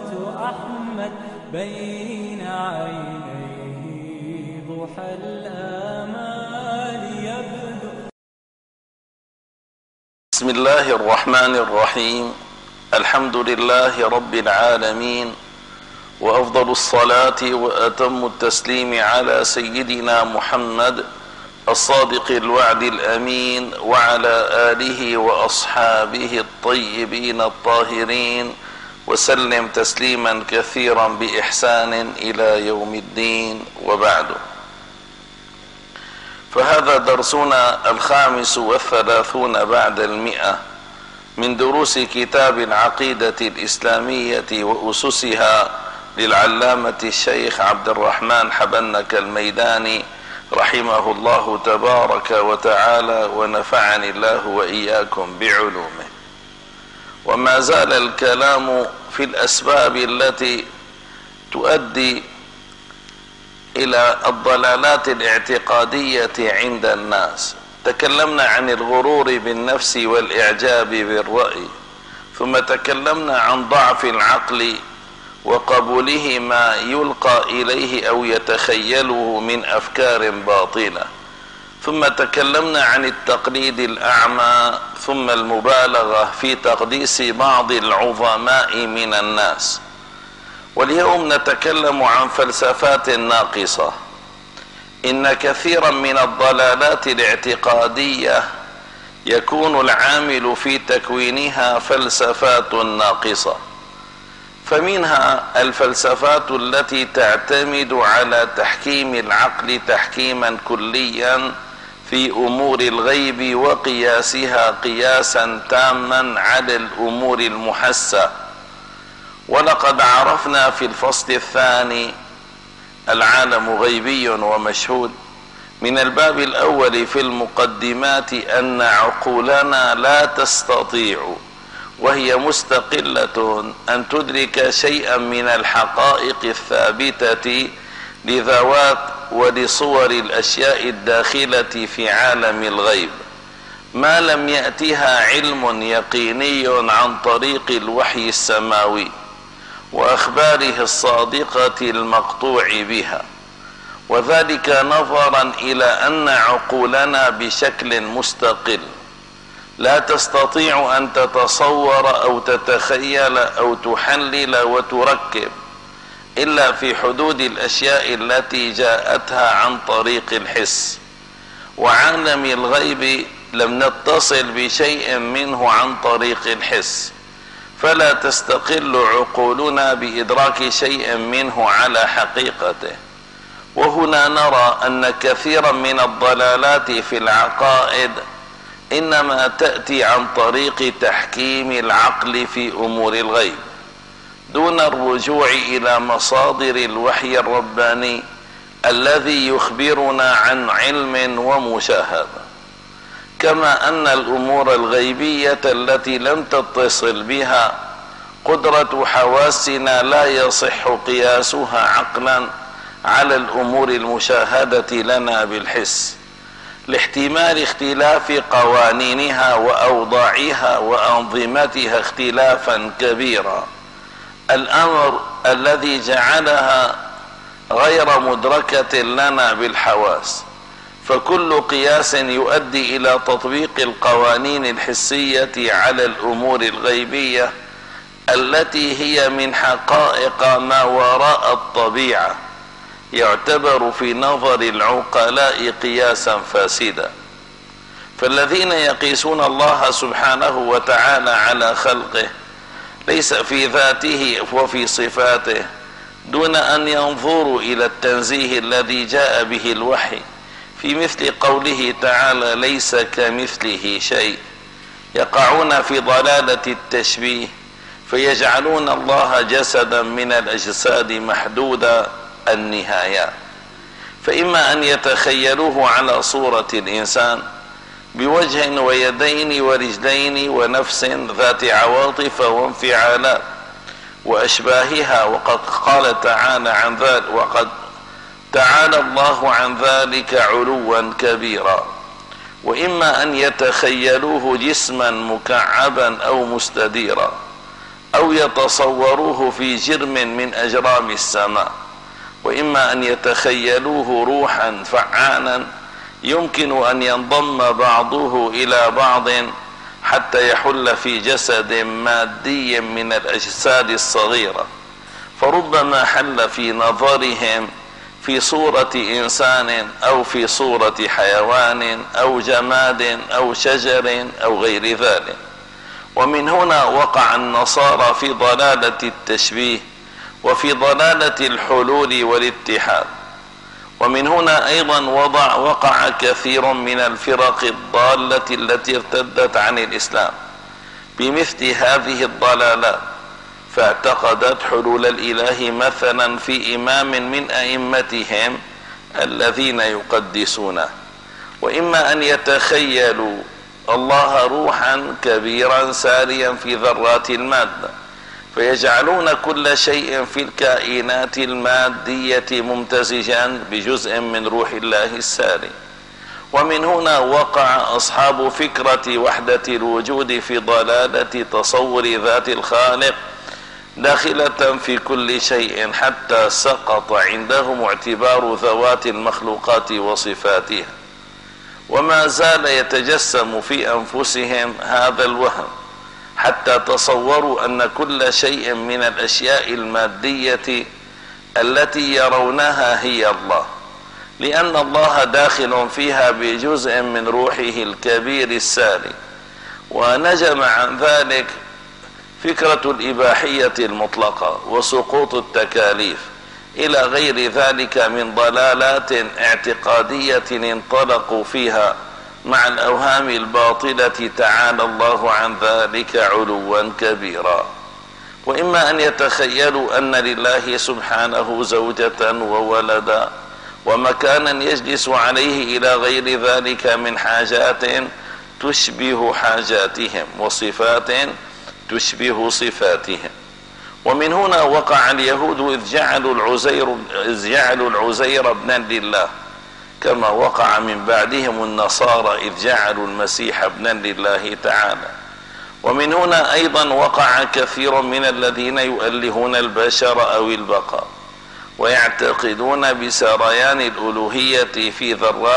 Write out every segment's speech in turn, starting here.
أحمد بين عينيه ضحى الآمال يبدو. بسم الله الرحمن الرحيم. الحمد لله رب العالمين، وأفضل الصلاة وأتم التسليم على سيدنا محمد الصادق الوعد الأمين، وعلى آله وأصحابه الطيبين الطاهرين، وسلم تسليما كثيرا بإحسان إلى يوم الدين، وبعد. فهذا درسنا 35 بعد 100 من دروس كتاب العقيدة الإسلامية وأسسها للعلامة الشيخ عبد الرحمن حبنك الميداني رحمه الله تبارك وتعالى، ونفعني الله وإياكم بعلومه. وما زال الكلام في الأسباب التي تؤدي إلى الضلالات الاعتقادية عند الناس. تكلمنا عن الغرور بالنفس والإعجاب بالرأي، ثم تكلمنا عن ضعف العقل وقبوله ما يلقى إليه أو يتخيله من أفكار باطلة، ثم تكلمنا عن التقليد الأعمى، ثم المبالغة في تقديس بعض العظماء من الناس. واليوم نتكلم عن فلسفات ناقصة. إن كثيرا من الضلالات الاعتقادية يكون العامل في تكوينها فلسفات ناقصة، فمنها الفلسفات التي تعتمد على تحكيم العقل تحكيما كليا في أمور الغيب، وقياسها قياسا تاما على الأمور المحسة. ولقد عرفنا في الفصل الثاني العالم غيبي ومشهود من الباب الأول في المقدمات أن عقولنا لا تستطيع وهي مستقلة أن تدرك شيئا من الحقائق الثابتة لذوات ولصور الأشياء الداخلة في عالم الغيب، ما لم يأتها علم يقيني عن طريق الوحي السماوي وأخباره الصادقة المقطوع بها. وذلك نظرا إلى أن عقولنا بشكل مستقل لا تستطيع أن تتصور أو تتخيل أو تحلل وتركب إلا في حدود الأشياء التي جاءتها عن طريق الحس. وعالم الغيب لم نتصل بشيء منه عن طريق الحس، فلا تستقل عقولنا بإدراك شيء منه على حقيقته. وهنا نرى أن كثيرا من الضلالات في العقائد إنما تأتي عن طريق تحكيم العقل في أمور الغيب دون الرجوع إلى مصادر الوحي الرباني الذي يخبرنا عن علم ومشاهدة. كما أن الأمور الغيبية التي لم تتصل بها قدرة حواسنا لا يصح قياسها عقلا على الأمور المشاهدة لنا بالحس، لاحتمال اختلاف قوانينها وأوضاعها وأنظمتها اختلافا كبيرا، الأمر الذي جعلها غير مدركة لنا بالحواس. فكل قياس يؤدي إلى تطبيق القوانين الحسية على الأمور الغيبية التي هي من حقائق ما وراء الطبيعة يعتبر في نظر العقلاء قياسا فاسدا. فالذين يقيسون الله سبحانه وتعالى على خلقه ليس في ذاته وفي صفاته دون أن ينظروا إلى التنزيه الذي جاء به الوحي في مثل قوله تعالى ليس كمثله شيء، يقعون في ضلالة التشبيه فيجعلون الله جسدا من الأجساد محدود النهايات. فإما أن يتخيلوه على صورة الإنسان بوجه ويدين ورجلين ونفس ذات عواطف وانفعالات وأشباهها، وقد قال تعالى عن ذلك وقد تعالى الله عن ذلك علوا كبيرا. وإما أن يتخيلوه جسما مكعبا أو مستديرا أو يتصوروه في جرم من أجرام السماء، وإما أن يتخيلوه روحا فعالا يمكن أن ينضم بعضه إلى بعض حتى يحل في جسد مادي من الأجساد الصغيرة، فربما حل في نظرهم في صورة إنسان أو في صورة حيوان أو جماد أو شجر أو غير ذلك. ومن هنا وقع النصارى في ضلالة التشبيه وفي ضلالة الحلول والاتحاد. ومن هنا أيضا وقع كثير من الفرق الضالة التي ارتدت عن الإسلام بمثل هذه الضلالات، فاعتقدت حلول الإله مثلا في إمام من أئمتهم الذين يقدسونه، وإما أن يتخيلوا الله روحا كبيرا ساريا في ذرات المادة، فيجعلون كل شيء في الكائنات المادية ممتزجا بجزء من روح الله الساري. ومن هنا وقع أصحاب فكرة وحدة الوجود في ضلالة تصور ذات الخالق داخلة في كل شيء، حتى سقط عندهم اعتبار ذوات المخلوقات وصفاتها، وما زال يتجسم في أنفسهم هذا الوهم حتى تصوروا أن كل شيء من الأشياء المادية التي يرونها هي الله، لأن الله داخل فيها بجزء من روحه الكبير الساري. ونجم عن ذلك فكرة الإباحية المطلقة وسقوط التكاليف إلى غير ذلك من ضلالات اعتقادية انطلقوا فيها مع الأوهام الباطلة تعالى الله عن ذلك علوا كبيرا. وإما أن يتخيلوا أن لله سبحانه زوجة وولدا ومكانا يجلس عليه إلى غير ذلك من حاجات تشبه حاجاتهم وصفات تشبه صفاتهم. ومن هنا وقع اليهود إذ جعلوا العزير ابنا لله، كما وقع من بعدهم النصارى إذ جعلوا المسيح ابنا لله تعالى. ومن هنا أيضا وقع كثير من الذين يؤلهون البشر أو البقاء ويعتقدون بسريان الألوهية في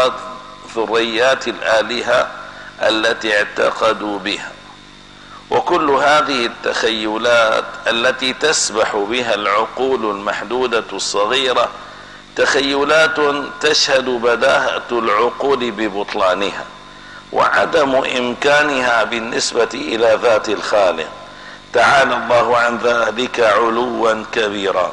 ذريات الآلهة التي اعتقدوا بها. وكل هذه التخيلات التي تسبح بها العقول المحدودة الصغيرة تخيلات تشهد بداهة العقول ببطلانها وعدم إمكانها بالنسبة إلى ذات الخالق تعالى الله عن ذلك علوا كبيرا.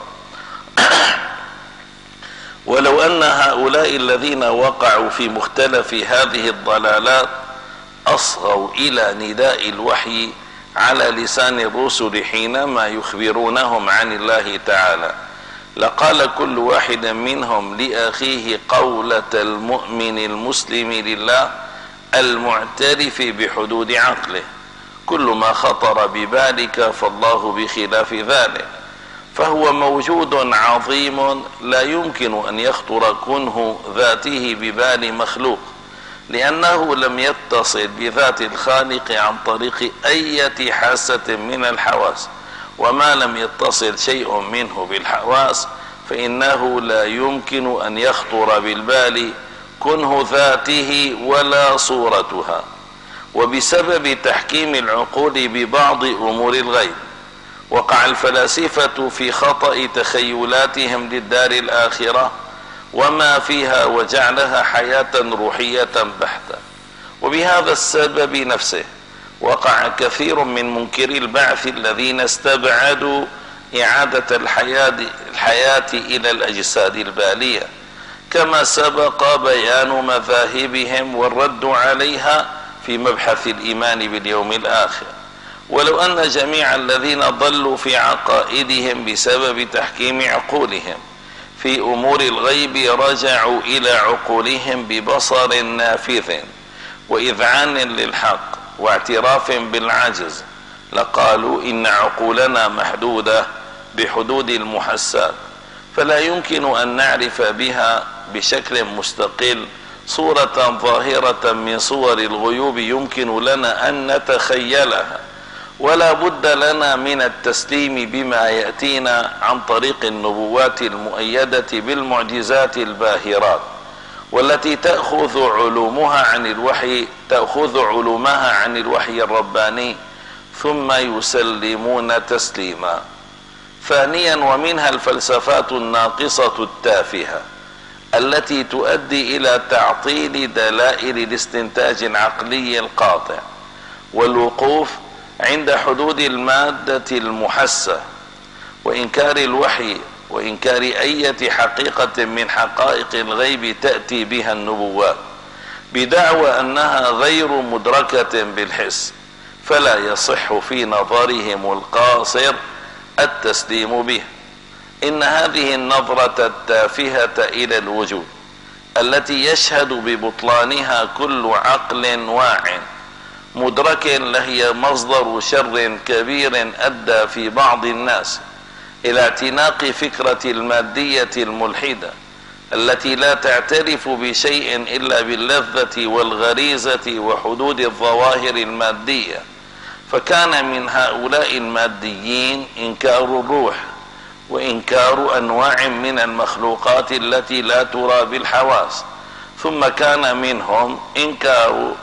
ولو أن هؤلاء الذين وقعوا في مختلف هذه الضلالات أصغوا إلى نداء الوحي على لسان الرسل حينما يخبرونهم عن الله تعالى لقال كل واحد منهم لأخيه قولة المؤمن المسلم لله المعترف بحدود عقله. كل ما خطر ببالك فالله بخلاف ذلك، فهو موجود عظيم لا يمكن أن يخطر كنه ذاته ببال مخلوق، لأنه لم يتصل بذات الخالق عن طريق أي حاسة من الحواس، وما لم يتصل شيء منه بالحواس فإنه لا يمكن أن يخطر بالبال كنه ذاته ولا صورتها. وبسبب تحكيم العقول ببعض أمور الغيب وقع الفلاسفة في خطأ تخيلاتهم للدار الآخرة وما فيها وجعلها حياة روحية بحتة. وبهذا السبب نفسه وقع كثير من منكري البعث الذين استبعدوا إعادة الحياة إلى الأجساد البالية، كما سبق بيان مذاهبهم والرد عليها في مبحث الإيمان باليوم الآخر. ولو أن جميع الذين ضلوا في عقائدهم بسبب تحكيم عقولهم في أمور الغيب رجعوا إلى عقولهم ببصر نافذ وإذعان للحق واعتراف بالعجز لقالوا إن عقولنا محدودة بحدود المحسات، فلا يمكن أن نعرف بها بشكل مستقل صورة ظاهرة من صور الغيوب يمكن لنا أن نتخيلها، ولا بد لنا من التسليم بما يأتينا عن طريق النبوات المؤيدة بالمعجزات الباهرات، والتي تأخذ علومها عن الوحي الرباني، ثم يسلمون تسليما. ثانيا، ومنها الفلسفات الناقصة التافهة التي تؤدي إلى تعطيل دلائل الاستنتاج العقلي القاطع، والوقوف عند حدود المادة المحسة، وإنكار الوحي، وإنكار أي حقيقة من حقائق الغيب تأتي بها النبوات، بدعوى أنها غير مدركة بالحس، فلا يصح في نظرهم القاصر التسليم به. إن هذه النظرة التافهة إلى الوجود التي يشهد ببطلانها كل عقل واع مدرك لهي مصدر شر كبير أدى في بعض الناس إلى اعتناق فكرة المادية الملحدة التي لا تعترف بشيء إلا باللذة والغريزة وحدود الظواهر المادية. فكان من هؤلاء الماديين إنكار الروح، وإنكار أنواع من المخلوقات التي لا ترى بالحواس، ثم كان منهم إنكار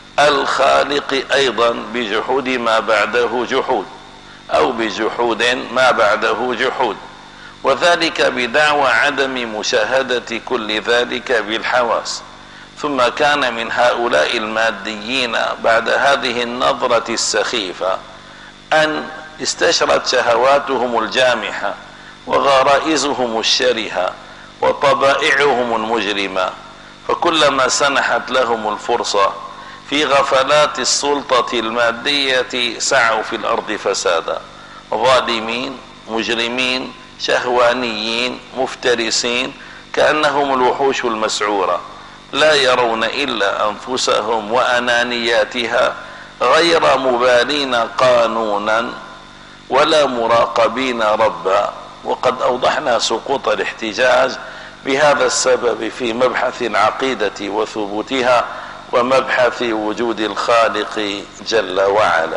الخالق أيضا بجحود ما بعده جحود، أو بجحود ما بعده جحود، وذلك بدعوى عدم مشاهدة كل ذلك بالحواس. ثم كان من هؤلاء الماديين بعد هذه النظرة السخيفة أن استشرت شهواتهم الجامحة وغرائزهم الشرهة وطبائعهم المجرمة، فكلما سنحت لهم الفرصة في غفلات السلطة المادية سعوا في الأرض فسادا، ظالمين مجرمين شهوانيين مفترسين، كأنهم الوحوش المسعورة، لا يرون إلا أنفسهم وأنانياتها، غير مبالين قانونا ولا مراقبين ربا. وقد أوضحنا سقوط الاحتجاج بهذا السبب في مبحث العقيدة وثبوتها، ومبحث وجود الخالق جل وعلا.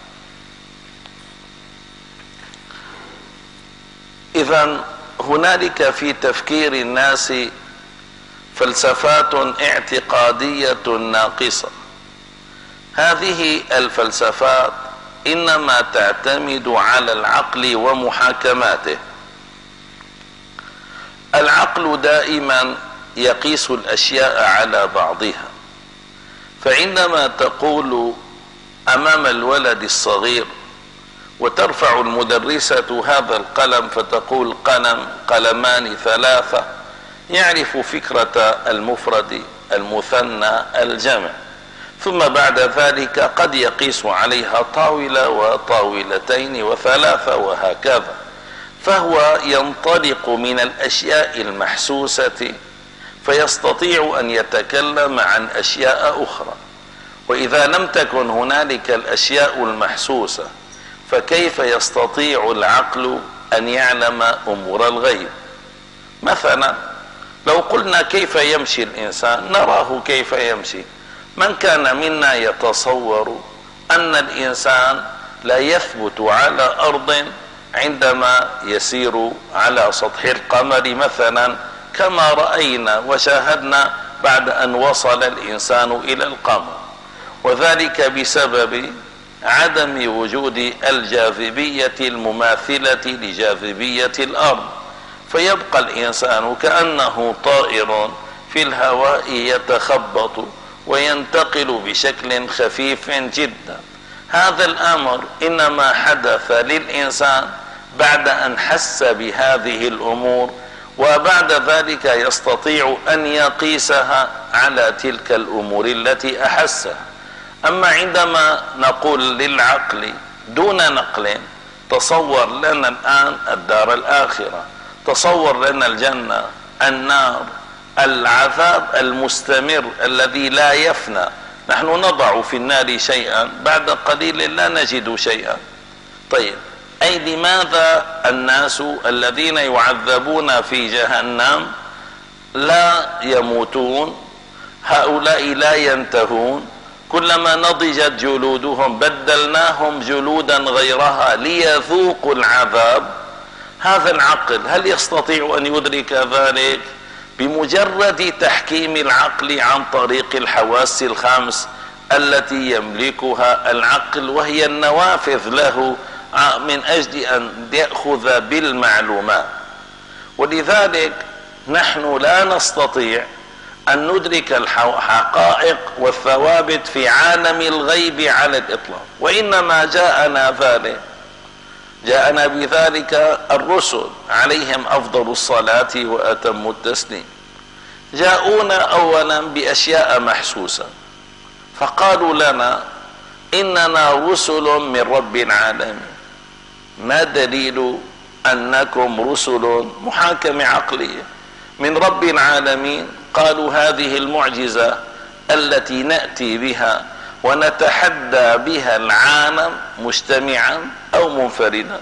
إذن هنالك في تفكير الناس فلسفات اعتقادية ناقصة. هذه الفلسفات إنما تعتمد على العقل ومحاكماته. العقل دائما يقيس الأشياء على بعضها، فعندما تقول أمام الولد الصغير وترفع المدرسة هذا القلم فتقول قلم، قلمان، ثلاثة، يعرف فكرة المفرد، المثنى، الجمع، ثم بعد ذلك قد يقيس عليها طاولة وطاولتين وثلاثة وهكذا، فهو ينطلق من الأشياء المحسوسة فيستطيع أن يتكلم عن أشياء أخرى. وإذا لم تكن هنالك الأشياء المحسوسة فكيف يستطيع العقل أن يعلم أمور الغيب؟ مثلا لو قلنا كيف يمشي الإنسان نراه كيف يمشي. من كان منا يتصور أن الإنسان لا يثبت على أرض عندما يسير على سطح القمر مثلا، كما رأينا وشاهدنا بعد أن وصل الإنسان إلى القمر، وذلك بسبب عدم وجود الجاذبية المماثلة لجاذبية الأرض، فيبقى الإنسان كأنه طائر في الهواء يتخبط وينتقل بشكل خفيف جدا. هذا الأمر إنما حدث للإنسان بعد أن حس بهذه الأمور، وبعد ذلك يستطيع أن يقيسها على تلك الأمور التي أحسها. أما عندما نقول للعقل دون نقل تصور لنا الآن الدار الآخرة، تصور لنا الجنة، النار، العذاب المستمر الذي لا يفنى، نحن نضع في النار شيئا بعد قليل لا نجد شيئا. طيب أي لماذا الناس الذين يعذبون في جهنم لا يموتون؟ هؤلاء لا ينتهون، كلما نضجت جلودهم بدلناهم جلودا غيرها ليذوقوا العذاب. هذا العقل هل يستطيع أن يدرك ذلك؟ بمجرد تحكيم العقل عن طريق الحواس الخمس التي يملكها العقل، وهي النوافذ له من أجل أن يأخذ بالمعلومات. ولذلك نحن لا نستطيع أن ندرك الحقائق والثوابت في عالم الغيب على الإطلاق، وإنما جاءنا بذلك الرسل عليهم أفضل الصلاة وأتم التسليم. جاءونا أولا بأشياء محسوسة، فقالوا لنا إننا رسل من رب العالمين. ما دليل أنكم رسل؟ محاكمة عقلية من رب العالمين. قالوا هذه المعجزة التي نأتي بها ونتحدى بها العالم مجتمعا أو منفردا.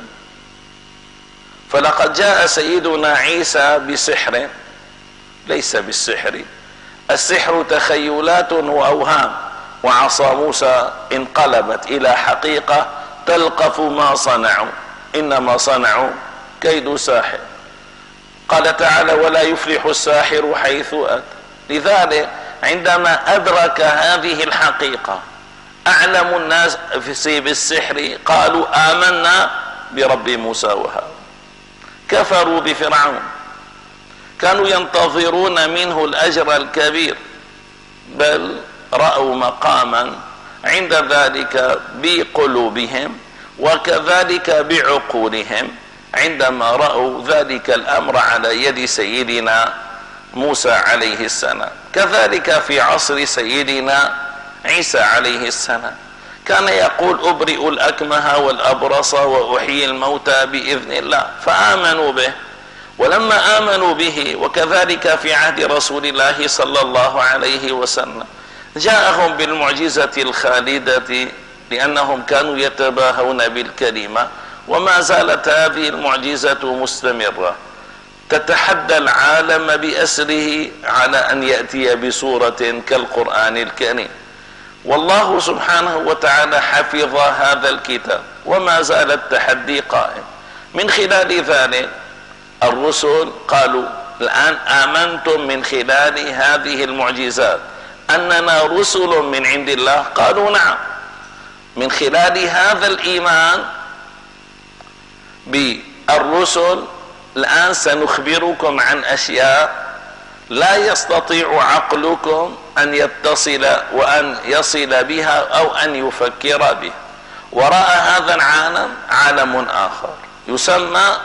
فلقد جاء سيدنا عيسى بسحر ليس بالسحر، السحر تخيلات وأوهام، وعصا موسى انقلبت إلى حقيقة تلقف ما صنعوا، إنما صنعوا كيد ساحر. قال تعالى ولا يفلح الساحر حيث أتى. لذلك عندما أدرك هذه الحقيقة أعلم الناس بالسحر قالوا آمنا برب موسى وهارون. كفروا بفرعون، كانوا ينتظرون منه الأجر الكبير، بل رأوا مقاما عند ذلك بقلوبهم وكذلك بعقولهم عندما رأوا ذلك الأمر على يد سيدنا موسى عليه السلام. كذلك في عصر سيدنا عيسى عليه السلام كان يقول أبرئ الأكمه والأبرص وأحيي الموتى بإذن الله، فآمنوا به. ولما آمنوا به وكذلك في عهد رسول الله صلى الله عليه وسلم جاءهم بالمعجزة الخالدة، لأنهم كانوا يتباهون بالكلمة، وما زالت هذه المعجزة مستمرة تتحدى العالم بأسره على أن يأتي بسورة كالقرآن الكريم. والله سبحانه وتعالى حفظ هذا الكتاب وما زال التحدي قائم. من خلال ذلك الرسل قالوا الآن آمنتم من خلال هذه المعجزات أننا رسل من عند الله؟ قالوا نعم. من خلال هذا الإيمان بالرسل الآن سنخبركم عن أشياء لا يستطيع عقلكم أن يتصل وأن يصل بها أو أن يفكر بها. وراء هذا العالم عالم آخر يسمى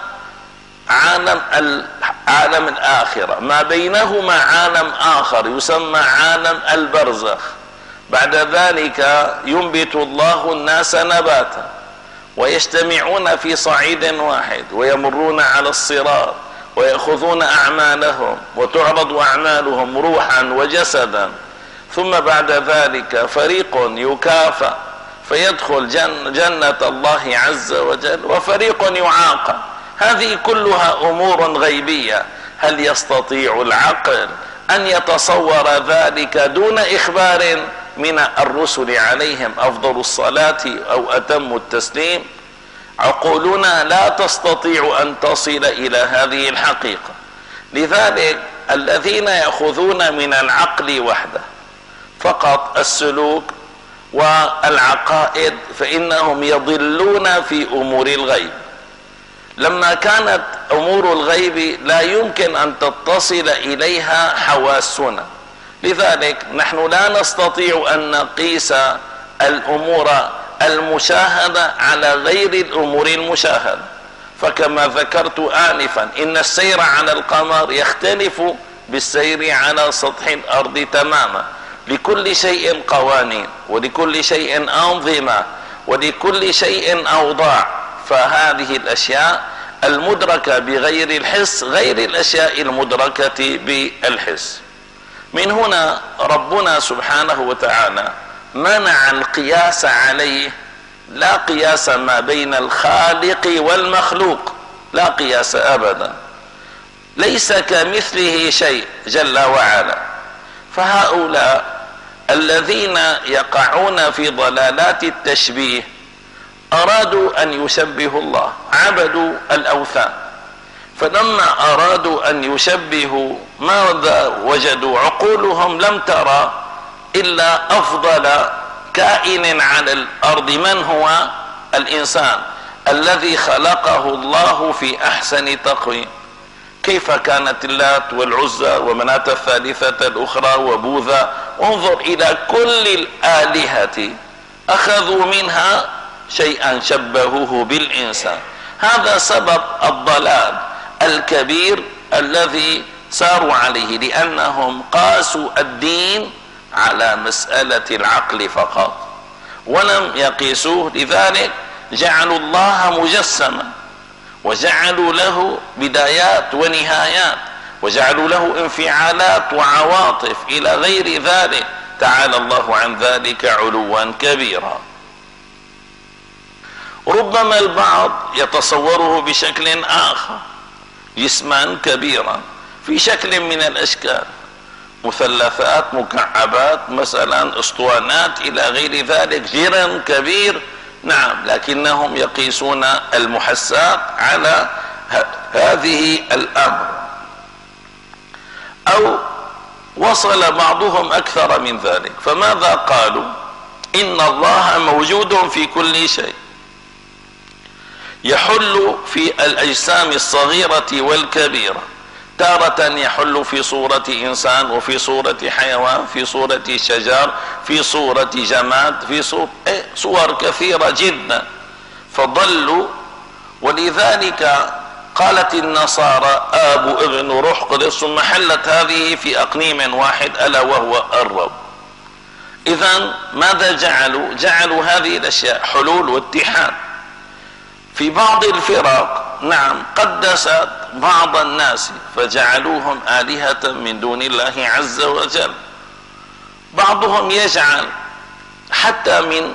عالم الآخرة، ما بينهما عالم آخر يسمى عالم البرزخ. بعد ذلك ينبت الله الناس نباتا ويجتمعون في صعيد واحد ويمرون على الصراط ويأخذون أعمالهم وتعرض أعمالهم روحا وجسدا، ثم بعد ذلك فريق يكافأ فيدخل جنة الله عز وجل وفريق يعاقب. هذه كلها أمور غيبية. هل يستطيع العقل أن يتصور ذلك دون إخبار من الرسل عليهم أفضل الصلاة أو أتم التسليم؟ عقولنا لا تستطيع أن تصل إلى هذه الحقيقة. لذلك الذين يأخذون من العقل وحده فقط السلوك والعقائد فإنهم يضلون في أمور الغيب. لما كانت أمور الغيب لا يمكن أن تتصل إليها حواسنا، لذلك نحن لا نستطيع أن نقيس الأمور المشاهدة على غير الأمور المشاهدة. فكما ذكرت آنفا إن السير على القمر يختلف بالسير على سطح الأرض تماما. لكل شيء قوانين ولكل شيء أنظمة ولكل شيء أوضاع. فهذه الأشياء المدركة بغير الحس غير الأشياء المدركة بالحس. من هنا ربنا سبحانه وتعالى منع القياس عليه، لا قياس ما بين الخالق والمخلوق، لا قياس أبدا، ليس كمثله شيء جل وعلا. فهؤلاء الذين يقعون في ضلالات التشبيه أرادوا أن يشبهوا الله، عبدوا الأوثان، فلما أرادوا أن يشبهوا ماذا وجدوا؟ عقولهم لم ترى إلا أفضل كائن على الأرض، من هو؟ الإنسان الذي خلقه الله في أحسن تقويم. كيف كانت اللات والعزى ومناة الثالثة الأخرى وبوذا، وانظر إلى كل الآلهة أخذوا منها شيئا شبهوه بالإنسان. هذا سبب الضلال الكبير الذي ساروا عليه، لأنهم قاسوا الدين على مسألة العقل فقط ولم يقيسوه، لذلك جعلوا الله مجسما، وجعلوا له بدايات ونهايات، وجعلوا له انفعالات وعواطف إلى غير ذلك، تعالى الله عن ذلك علوا كبيرا. ربما البعض يتصوره بشكل آخر، جسما كبيرا في شكل من الأشكال، مثلثات، مكعبات مثلا، اسطوانات إلى غير ذلك، جرم كبير، نعم، لكنهم يقيسون المحسات على هذه الأمر. أو وصل بعضهم أكثر من ذلك، فماذا قالوا؟ إن الله موجود في كل شيء، يحل في الأجسام الصغيرة والكبيرة، تارة يحل في صورة إنسان، وفي صورة حيوان، في صورة شجر، في صورة جماد، في صور كثيرة جدا، فضلوا. ولذلك قالت النصارى آب ابن روح قدس، ثم حلت هذه في أقنيم واحد ألا وهو الرب. إذن ماذا جعلوا؟ جعلوا هذه الأشياء حلول واتحاد. في بعض الفرق نعم قدست بعض الناس فجعلوهم آلهة من دون الله عز وجل. بعضهم يجعل حتى من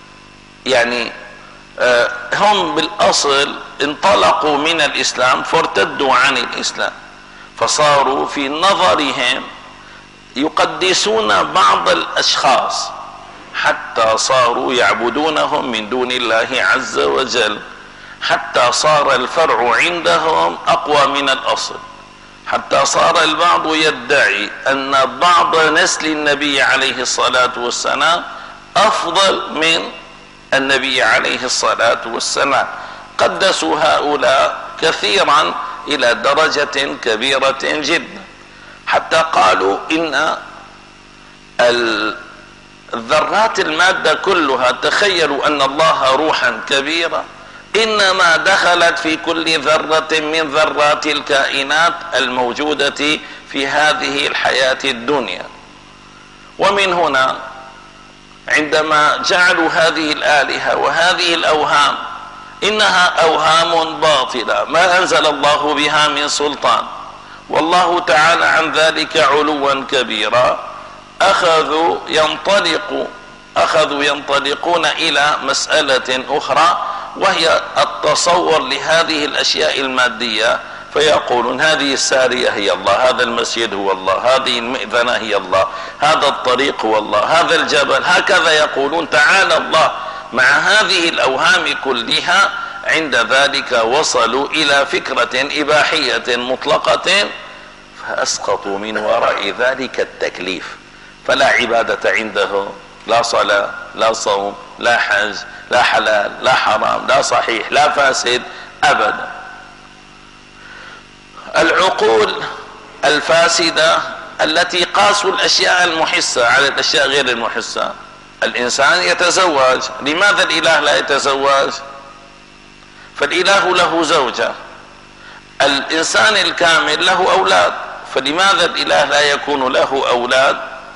هم بالأصل انطلقوا من الإسلام فارتدوا عن الإسلام، فصاروا في نظرهم يقدسون بعض الأشخاص حتى صاروا يعبدونهم من دون الله عز وجل، حتى صار الفرع عندهم أقوى من الأصل، حتى صار البعض يدعي أن بعض نسل النبي عليه الصلاة والسلام أفضل من النبي عليه الصلاة والسلام. قدسوا هؤلاء كثيرا إلى درجة كبيرة جدا، حتى قالوا إن الذرات المادة كلها، تخيلوا أن الله روحا كبيرة إنما دخلت في كل ذرة من ذرات الكائنات الموجودة في هذه الحياة الدنيا. ومن هنا عندما جعلوا هذه الآلهة وهذه الأوهام، إنها أوهام باطلة ما أنزل الله بها من سلطان، والله تعالى عن ذلك علوا كبيرا، أخذوا ينطلقون إلى مسألة أخرى، وهي التصور لهذه الأشياء المادية، فيقولون هذه السارية هي الله، هذا المسجد هو الله، هذه المئذنة هي الله، هذا الطريق هو الله، هذا الجبل، هكذا يقولون تعالى الله. مع هذه الأوهام كلها عند ذلك وصلوا إلى فكرة إباحية مطلقة، فأسقطوا من وراء ذلك التكليف، فلا عبادة عنده، لا صلاة، لا صوم، لا حج، لا حلال، لا حرام، لا صحيح، لا فاسد أبدا. العقول الفاسدة التي قاسوا الأشياء المحسة على الأشياء غير المحسة. الإنسان يتزوج، لماذا الإله لا يتزوج؟ فالإله له زوجة. الإنسان الكامل له أولاد، فلماذا الإله لا يكون له أولاد؟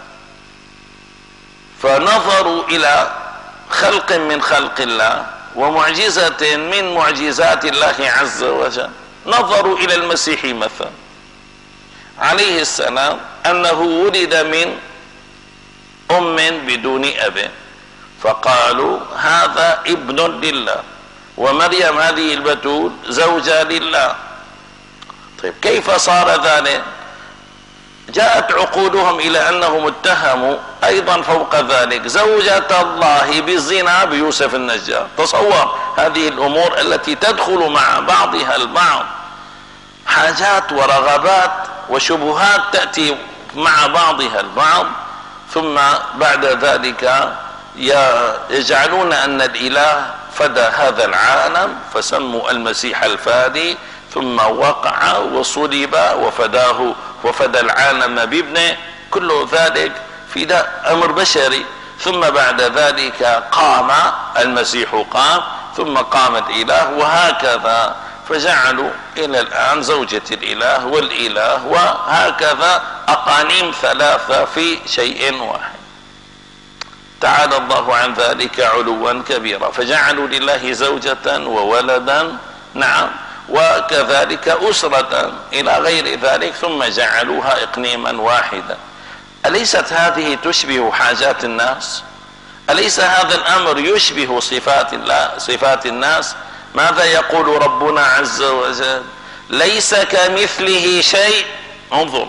فنظروا إلى خلق من خلق الله ومعجزة من معجزات الله عز وجل. نظروا إلى المسيح مثلا عليه السلام، أنه ولد من أم بدون أب، فقالوا هذا ابن لله، ومريم هذه البتول زوجة لله. طيب كيف صار ذلك؟ جاءت عقولهم إلى أنهم اتهموا ايضا فوق ذلك زوجة الله بالزنا بيوسف النجار. تصور هذه الامور التي تدخل مع بعضها البعض، حاجات ورغبات وشبهات تأتي مع بعضها البعض، ثم بعد ذلك يجعلون ان الاله فدى هذا العالم فسموا المسيح الفادي، ثم وقع وصلب وفداه وفدى العالم بابنه. كل ذلك في امر بشري، ثم بعد ذلك قام المسيح، قام ثم قام الاله، وهكذا فجعلوا الى الان زوجة الاله والاله، وهكذا اقانيم ثلاثة في شيء واحد. تعالى الله عن ذلك علوا كبيرا. فجعلوا لله زوجة وولدا، نعم، وكذلك أسرة إلى غير ذلك، ثم جعلوها إقنيما واحدا. أليست هذه تشبه حاجات الناس؟ أليس هذا الأمر يشبه صفات الله، صفات الناس؟ ماذا يقول ربنا عز وجل؟ ليس كمثله شيء. انظر،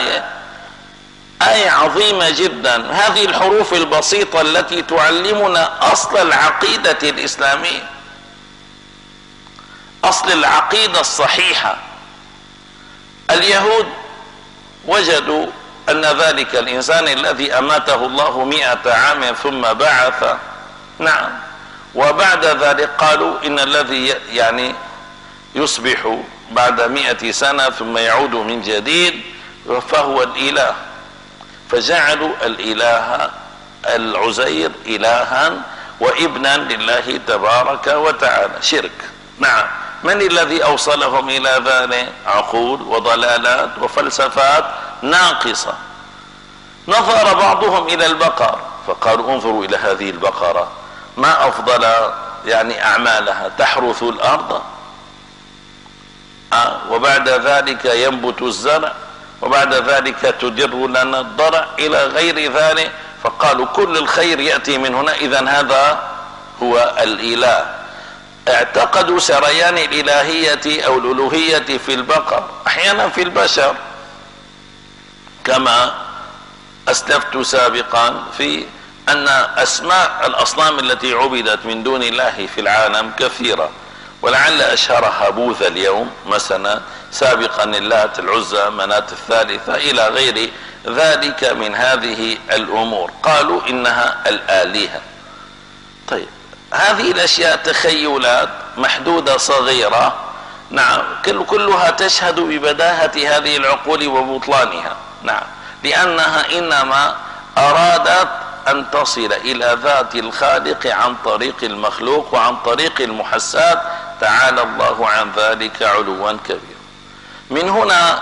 آية عظيمة جدا. هذه الحروف البسيطة التي تعلمنا أصل العقيدة الإسلامية، أصل العقيدة الصحيحة. اليهود وجدوا أن ذلك الإنسان الذي أماته الله 100 عام ثم بعث، نعم، وبعد ذلك قالوا إن الذي يعني يصبح بعد 100 سنة ثم يعود من جديد فهو الإله، فجعلوا الإله العزير إلها وابنا لله تبارك وتعالى. شرك. نعم. من الذي أوصلهم إلى ذلك؟ عقول وضلالات وفلسفات ناقصة. نظر بعضهم إلى البقر فقالوا انظروا إلى هذه البقرة، ما أفضل يعني أعمالها، تحرث الأرض وبعد ذلك ينبت الزرع، وبعد ذلك تدر لنا الضرع إلى غير ذلك. فقالوا كل الخير يأتي من هنا، إذن هذا هو الإله. اعتقدوا سريان الإلهية أو الألوهية في البقر، أحيانا في البشر، كما أسلفت سابقا في أن أسماء الأصنام التي عبدت من دون الله في العالم كثيرة، ولعل أشهرها بوذ اليوم مثلا، سابقا اللات، العزى، مناة الثالثة، إلى غير ذلك من هذه الأمور. قالوا إنها الآلهة. طيب، هذه الأشياء تخيلات محدودة صغيرة، نعم، كلها تشهد ببداهة هذه العقول وبطلانها، نعم، لأنها إنما أرادت أن تصل إلى ذات الخالق عن طريق المخلوق وعن طريق المحسات. تعالى الله عن ذلك علوا كبيرا. من هنا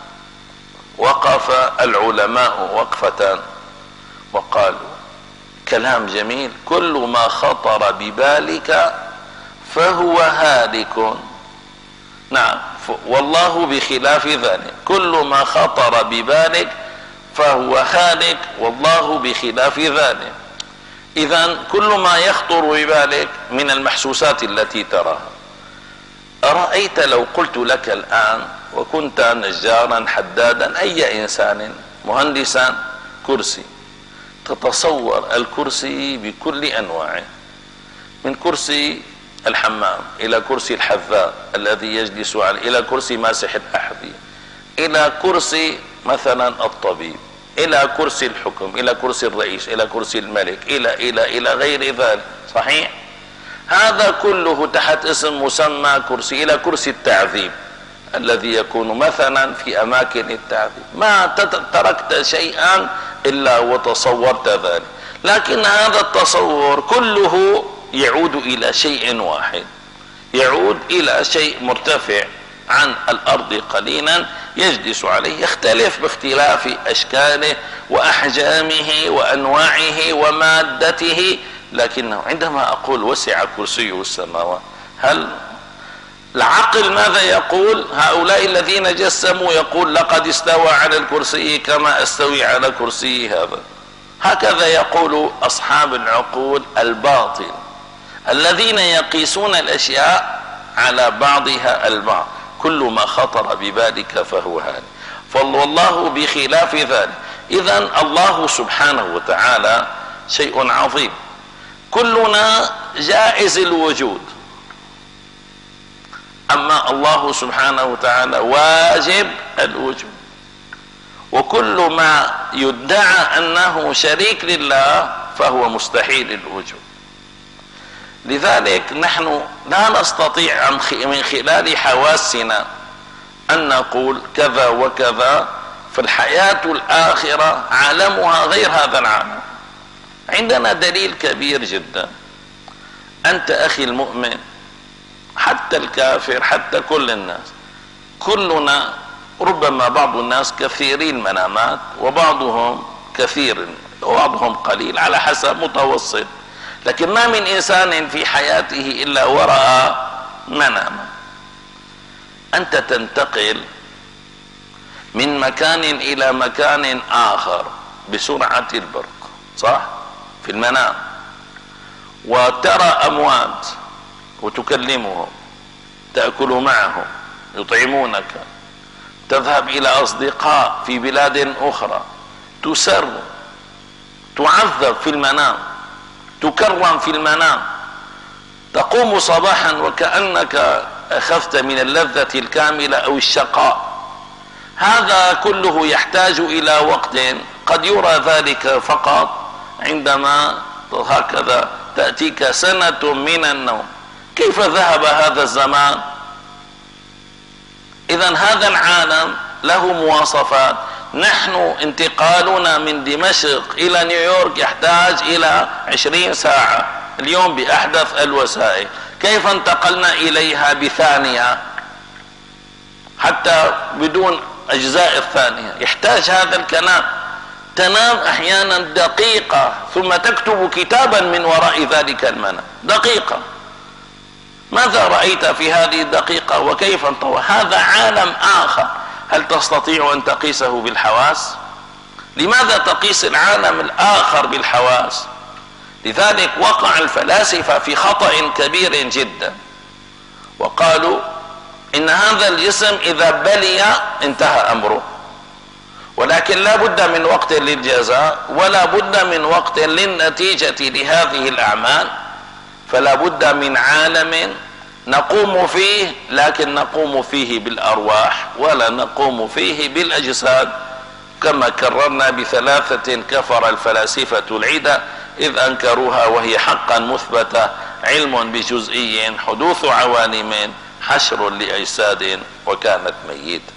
وقف العلماء وقفة وقالوا كلام جميل: كل ما خطر ببالك فهو هالك. نعم، والله بخلاف ذلك. كل ما خطر ببالك فهو هالك، والله بخلاف ذلك. إذن كل ما يخطر ببالك من المحسوسات التي تراها. أرأيت لو قلت لك الآن وكنت نجارا حدادا أي إنسان مهندسا كرسي، تتصور الكرسي بكل أنواعه، من كرسي الحمام إلى كرسي الحذاء الذي يجلس عليه، إلى كرسي ماسح الأحذية، إلى كرسي مثلا الطبيب، إلى كرسي الحكم، إلى كرسي الرئيس، إلى كرسي الملك، إلى غير ذلك. صحيح؟ هذا كله تحت اسم مسمى كرسي. إلى كرسي التعذيب الذي يكون مثلا في أماكن التعذيب، ما تركت شيئا إلا وتصورت ذلك. لكن هذا التصور كله يعود إلى شيء واحد، يعود إلى شيء مرتفع عن الأرض قليلا يجلس عليه، يختلف باختلاف أشكاله وأحجامه وأنواعه ومادته، لكنه عندما أقول وسع كرسيه السماوات، هل العقل ماذا يقول؟ هؤلاء الذين جسموا يقول لقد استوى على الكرسي كما استوي على كرسي هذا. هكذا يقول أصحاب العقول الباطل الذين يقيسون الأشياء على بعضها البعض. كل ما خطر ببالك فهو هذا، فالله بخلاف ذلك. إذن الله سبحانه وتعالى شيء عظيم، كلنا جائز الوجود، أما الله سبحانه وتعالى واجب الوجود، وكل ما يدعى أنه شريك لله فهو مستحيل الوجود. لذلك نحن لا نستطيع من خلال حواسنا أن نقول كذا وكذا، فالحياة الآخرة عالمها غير هذا العالم. عندنا دليل كبير جدا، أنت أخي المؤمن، حتى الكافر، حتى كل الناس، كلنا ربما بعض الناس كثيري المنامات، وبعضهم كثير وبعضهم قليل، على حسب متوسط، لكن ما من إنسان في حياته إلا ورأى مناما. أنت تنتقل من مكان إلى مكان آخر بسرعة البرق، صح؟ في المنام، وترى أموات وتكلمهم، تأكل معهم، يطعمونك، تذهب إلى أصدقاء في بلاد أخرى، تسر، تعذب في المنام، تكرم في المنام، تقوم صباحا وكأنك أخذت من اللذة الكاملة أو الشقاء. هذا كله يحتاج إلى وقت، قد يرى ذلك فقط عندما هكذا تأتيك سنة من النوم. كيف ذهب هذا الزمان؟ إذن هذا العالم له مواصفات. نحن انتقالنا من دمشق إلى نيويورك يحتاج إلى 20 ساعة اليوم بأحدث الوسائل، كيف انتقلنا إليها بثانية حتى بدون أجزاء الثانية؟ يحتاج هذا الكلام. تنام أحيانا دقيقة ثم تكتب كتابا من وراء ذلك المنام، دقيقة، ماذا رأيت في هذه الدقيقة وكيف انطوى؟ هذا عالم آخر. هل تستطيع أن تقيسه بالحواس؟ لماذا تقيس العالم الآخر بالحواس؟ لذلك وقع الفلاسفة في خطأ كبير جدا، وقالوا إن هذا الجسم إذا بلي انتهى أمره، ولكن لا بد من وقت للجزاء ولا بد من وقت للنتيجة لهذه الأعمال، فلا بد من عالم نقوم فيه، لكن نقوم فيه بالأرواح ولا نقوم فيه بالأجساد، كما كررنا بثلاثة كفر الفلاسفة العدة إذ أنكروها وهي حقا مثبتة: علم بجزئي، حدوث عوالم، حشر لأجساد وكانت ميتة.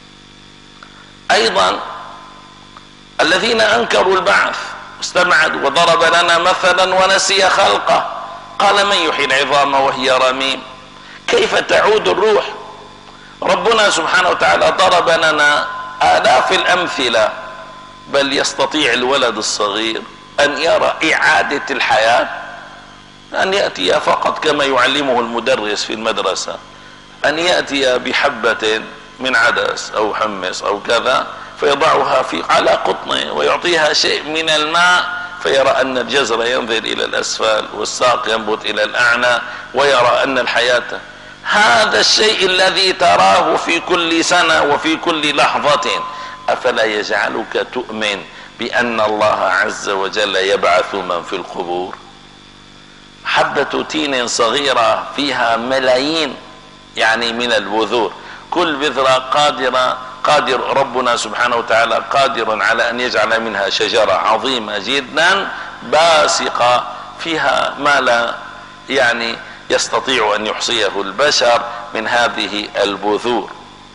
أيضا الذين أنكروا البعث استبعد وضرب لنا مثلا ونسي خلقه، قال: من يحيي العظام وهي رميم؟ كيف تعود الروح؟ ربنا سبحانه وتعالى ضرب لنا آلاف الأمثلة، بل يستطيع الولد الصغير أن يرى إعادة الحياة، أن يأتي فقط كما يعلمه المدرس في المدرسة، أن يأتي بحبة من عدس أو حمص أو كذا فيضعها على قطنه ويعطيها شيء من الماء، فيرى أن الجزر ينزل إلى الأسفل والساق ينبت إلى الأعنى، ويرى أن الحياة. هذا الشيء الذي تراه في كل سنة وفي كل لحظة، أفلا يجعلك تؤمن بأن الله عز وجل يبعث من في القبور؟ حبة تين صغيرة فيها ملايين يعني من البذور، كل بذرة قادر ربنا سبحانه وتعالى قادر على أن يجعل منها شجرة عظيمة جدا باسقة فيها ما لا يعني يستطيع أن يحصيه البشر من هذه البذور.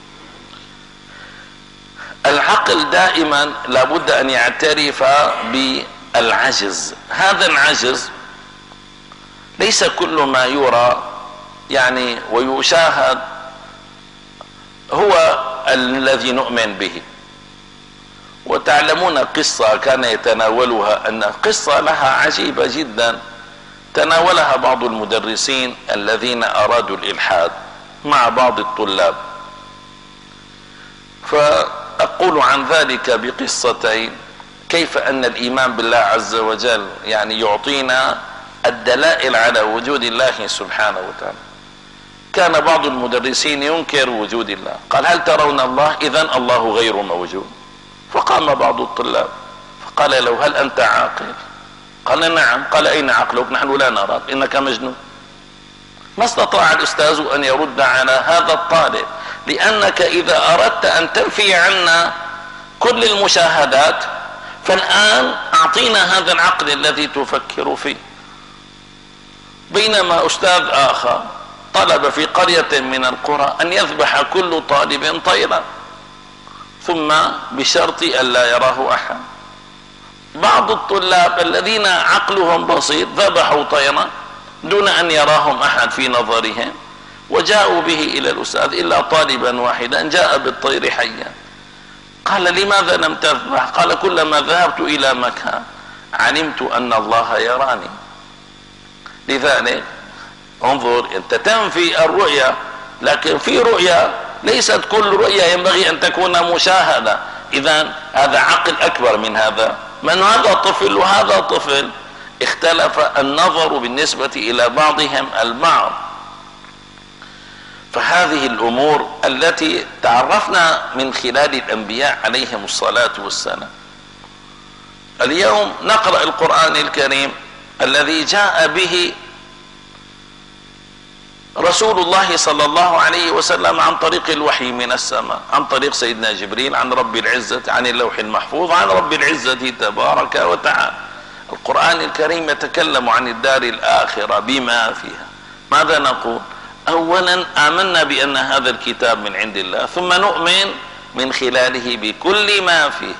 العقل دائما لابد أن يعترف بالعجز. هذا العجز ليس كل ما يرى يعني ويشاهد هو الذي نؤمن به. وتعلمون قصة كان يتناولها، أن قصة لها عجيبة جدا تناولها بعض المدرسين الذين أرادوا الإلحاد مع بعض الطلاب، فأقول عن ذلك بقصتين: كيف أن الإيمان بالله عز وجل يعني يعطينا الدلائل على وجود الله سبحانه وتعالى. كان بعض المدرسين ينكر وجود الله، قال: هل ترون الله؟ إذن الله غير موجود. فقال فقام بعض الطلاب فقال له: هل أنت عاقل؟ قال: نعم. قال: أين عقلك؟ نحن لا نراك، إنك مجنون. ما استطاع الأستاذ أن يرد على هذا الطالب، لأنك إذا أردت أن تنفي عنا كل المشاهدات فالآن أعطينا هذا العقل الذي تفكر فيه. بينما أستاذ آخر طلب في قرية من القرى أن يذبح كل طالب طيرا، ثم بشرط ألا يراه أحد. بعض الطلاب الذين عقلهم بسيط ذبحوا طيرا دون أن يراهم أحد في نظرهم، وجاءوا به إلى الأستاذ إلا طالبا واحدا جاء بالطير حيا. قال: لماذا لم تذبح؟ قال: كلما ذهبت إلى مكان علمت أن الله يراني. لذلك انظر، أنت تنفي الرؤيا، لكن في رؤيا ليست كل رؤيا ينبغي أن تكون مشاهدة. إذن هذا عقل أكبر من هذا. من هذا طفل وهذا طفل، اختلف النظر بالنسبة إلى بعضهم البعض. فهذه الأمور التي تعرفنا من خلال الأنبياء عليهم الصلاة والسلام. اليوم نقرأ القرآن الكريم الذي جاء به رسول الله صلى الله عليه وسلم عن طريق الوحي من السماء، عن طريق سيدنا جبريل، عن رب العزة، عن اللوح المحفوظ، عن رب العزة تبارك وتعالى. القرآن الكريم يتكلم عن الدار الآخرة بما فيها. ماذا نقول؟ أولا آمنا بأن هذا الكتاب من عند الله، ثم نؤمن من خلاله بكل ما فيه.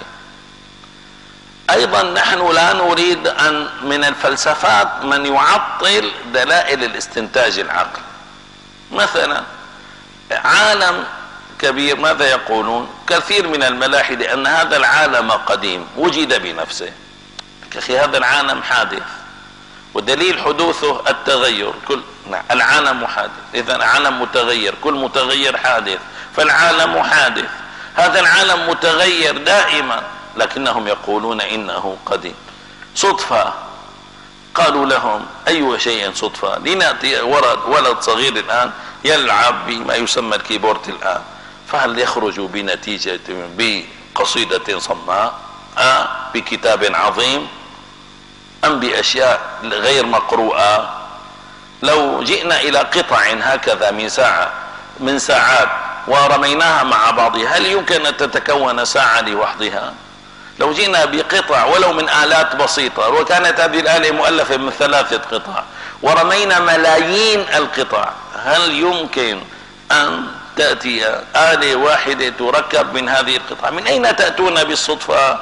أيضا نحن لا نريد أن من الفلسفات من يعطل دلائل الاستنتاج العقلي. مثلا عالم كبير، ماذا يقولون كثير من الملاحدة؟ أن هذا العالم قديم وجد بنفسه. أخي هذا العالم حادث، ودليل حدوثه التغير. كل العالم حادث، إذا العالم متغير، كل متغير حادث، فالعالم حادث. هذا العالم متغير دائما، لكنهم يقولون إنه قديم. صدفة. قالوا لهم: أي شيء صدفة؟ لنأتي ولد صغير الآن يلعب بما يسمى الكيبورد الآن، فهل يخرج بنتيجة بقصيدة صماء، بكتاب عظيم، أم بأشياء غير مقروءة؟ لو جئنا إلى قطع هكذا من ساعات ورميناها مع بعضها، هل يمكن أن تتكون ساعة لوحدها؟ لو جئنا بقطع ولو من آلات بسيطة، وكانت هذه الآلة مؤلفة من 3 قطع، ورمينا ملايين القطع، هل يمكن أن تأتي آلة واحدة تركب من هذه القطع؟ من أين تأتون بالصدفة؟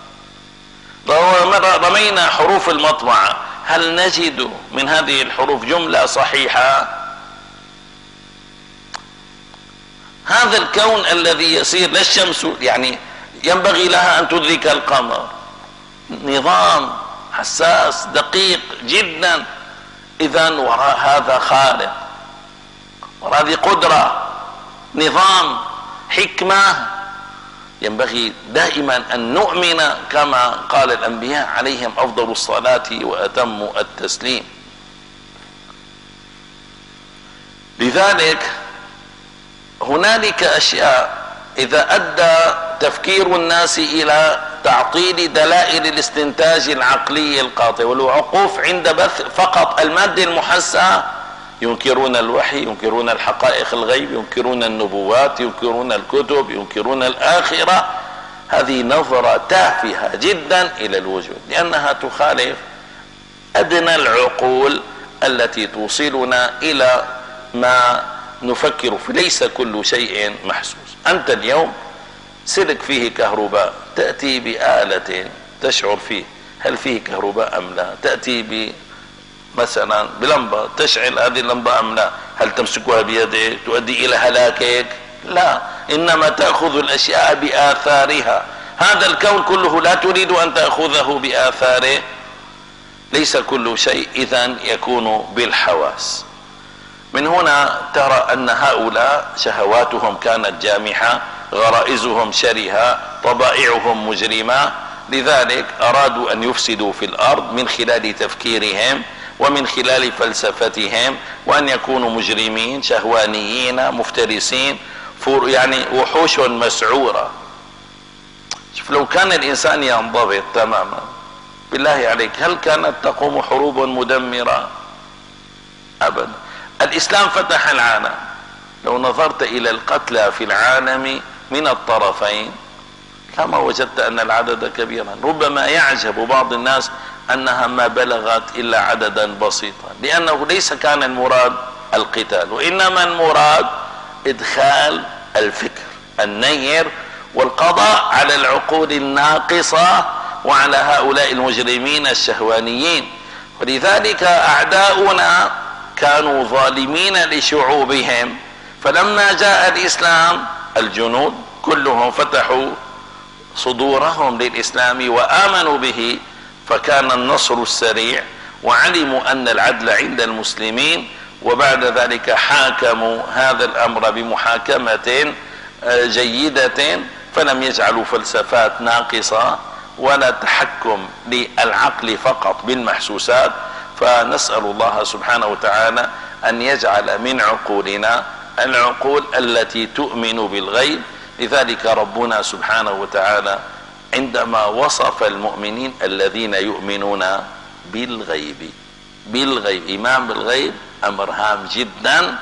رمينا حروف المطبعة، هل نجد من هذه الحروف جملة صحيحة؟ هذا الكون الذي يسير، لا الشمس يعني ينبغي لها أن تدرك القمر، نظام حساس دقيق جدا. إذن وراء هذا خالق، وراء هذه قدرة، نظام، حكمة. ينبغي دائما أن نؤمن كما قال الأنبياء عليهم أفضل الصلاة وأتم التسليم. لذلك هنالك أشياء إذا أدى تفكير الناس إلى تعطيل دلائل الاستنتاج العقلي القاطع والوقوف عند بث فقط المادة المحسة، ينكرون الوحي، ينكرون الحقائق الغيب، ينكرون النبوات، ينكرون الكتب، ينكرون الآخرة. هذه نظرة تافهة جدا إلى الوجود، لأنها تخالف أدنى العقول التي توصلنا إلى ما نفكر فيه. ليس كل شيء محسوس. أنت اليوم سلك فيه كهرباء، تأتي بآلة تشعر فيه هل فيه كهرباء أم لا، تأتي مثلا بلمبة تشعل هذه اللمبة أم لا، هل تمسكها بيدك تؤدي إلى هلاكك؟ لا، إنما تأخذ الأشياء بآثارها. هذا الكون كله لا تريد أن تأخذه بآثاره. ليس كل شيء إذن يكون بالحواس. من هنا ترى أن هؤلاء شهواتهم كانت جامحة، غرائزهم شرهة، طبائعهم مجرمة. لذلك أرادوا أن يفسدوا في الأرض من خلال تفكيرهم ومن خلال فلسفتهم، وأن يكونوا مجرمين شهوانيين مفترسين، يعني وحوش مسعورة. شوف لو كان الإنسان ينضبط تماما بالله عليك هل كانت تقوم حروب مدمرة؟ أبدا. الإسلام فتح العالم. لو نظرت إلى القتلى في العالم من الطرفين كما وجدت أن العدد كبيرا. ربما يعجب بعض الناس أنها ما بلغت إلا عددا بسيطا، لأنه ليس كان المراد القتال، وإنما المراد إدخال الفكر النير والقضاء على العقول الناقصة وعلى هؤلاء المجرمين الشهوانيين. ولذلك أعداؤنا كانوا ظالمين لشعوبهم، فلما جاء الإسلام الجنود كلهم فتحوا صدورهم للإسلام وآمنوا به، فكان النصر السريع، وعلموا أن العدل عند المسلمين، وبعد ذلك حاكموا هذا الأمر بمحاكمة جيدة، فلم يجعلوا فلسفات ناقصة ولا تحكم للعقل فقط بالمحسوسات. فنسأل الله سبحانه وتعالى أن يجعل من عقولنا العقول التي تؤمن بالغيب. لذلك ربنا سبحانه وتعالى عندما وصف المؤمنين الذين يؤمنون بالغيب، إيمان بالغيب أمر هام جدا.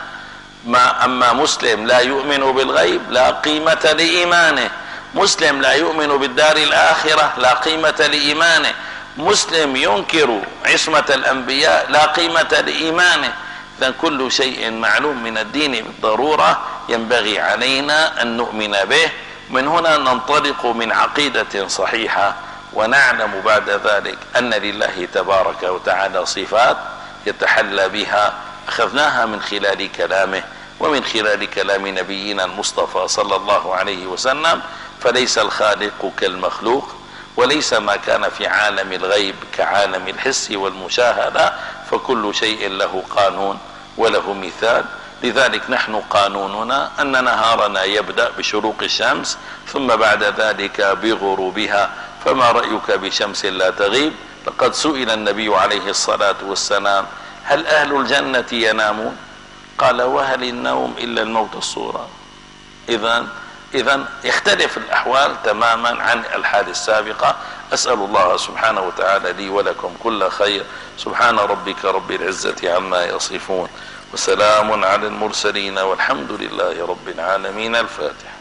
أما مسلم لا يؤمن بالغيب لا قيمة لإيمانه، مسلم لا يؤمن بالدار الآخرة لا قيمة لإيمانه، مسلم ينكر عصمة الأنبياء لا قيمة لإيمانه. إذن كل شيء معلوم من الدين بالضرورة ينبغي علينا أن نؤمن به. من هنا ننطلق من عقيدة صحيحة، ونعلم بعد ذلك أن لله تبارك وتعالى صفات يتحلى بها، أخذناها من خلال كلامه ومن خلال كلام نبينا المصطفى صلى الله عليه وسلم. فليس الخالق كالمخلوق، وليس ما كان في عالم الغيب كعالم الحس والمشاهدة، فكل شيء له قانون وله مثال. لذلك نحن قانوننا أن نهارنا يبدأ بشروق الشمس ثم بعد ذلك بغروبها. فما رأيك بشمس لا تغيب؟ لقد سئل النبي عليه الصلاة والسلام هل أهل الجنة ينامون؟ قال وهل النوم إلا الموت الصورة. إذن يختلف الأحوال تماما عن الحال السابقة. أسأل الله سبحانه وتعالى لي ولكم كل خير. سبحان ربك رب العزة عما يصفون، وسلام على المرسلين، والحمد لله رب العالمين. الفاتحة.